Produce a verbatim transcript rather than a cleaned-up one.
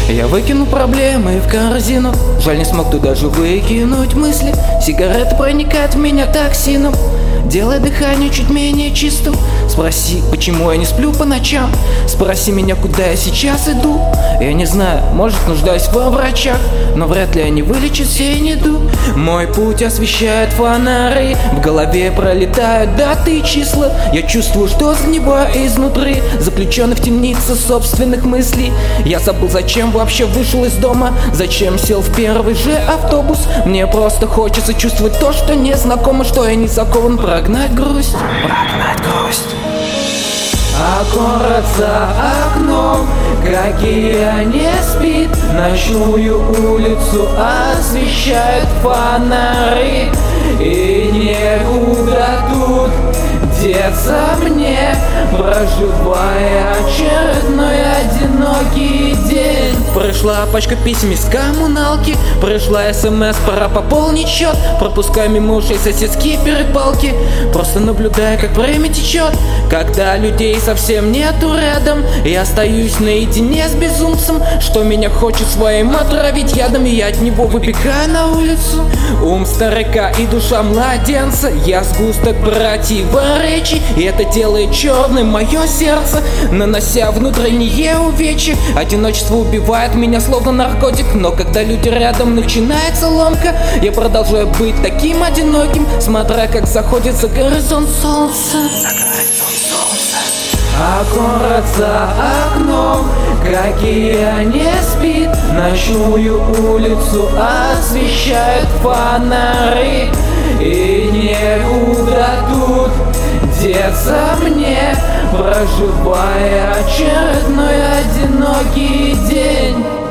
Я выкину проблемы в корзину. Жаль, не смог туда же выкинуть мысли. Сигарета проникает в меня токсином, делая дыхание чуть менее чистым. Спроси, почему я не сплю по ночам. Спроси меня, куда я сейчас иду. Я не знаю, может, нуждаюсь во врачах, но вряд ли они вылечат сей недуг. Мой путь освещают фонари, в голове пролетают даты и числа. Я чувствую, что сгниваю изнутри, заключенный в темнице собственных мыслей. Я забыл, зачем вообще вышел из дома, зачем сел в первый же автобус. Мне просто хочется чувствовать то, что незнакомо, что я не закован. Прогнать грусть, прогнать грусть. А город за окном, какие не спит, ночную улицу освещают фонари. И некуда тут деться мне, проживая очередной одинокий день. Пришла пачка писем из коммуналки, пришла смс, пора пополнить счет. Пропускай мимо ушей соседские перепалки, просто наблюдая, как время течет. Когда людей совсем нету рядом, я остаюсь наедине с безумцем, что меня хочет своим отравить ядом, и я от него выбегаю на улицу. Ум старика и душа младенца, я сгусток противоречий, и это делает черным мое сердце, нанося внутренние увечья. Одиночество убивает меня словно наркотик, но когда люди рядом, начинается ломка. Я продолжаю быть таким одиноким, смотря как заходит за горизонт солнца. А город за окном, какие не спит, ночную улицу освещают фонари. И некуда тут деться мне, проживая очередной одинокий день.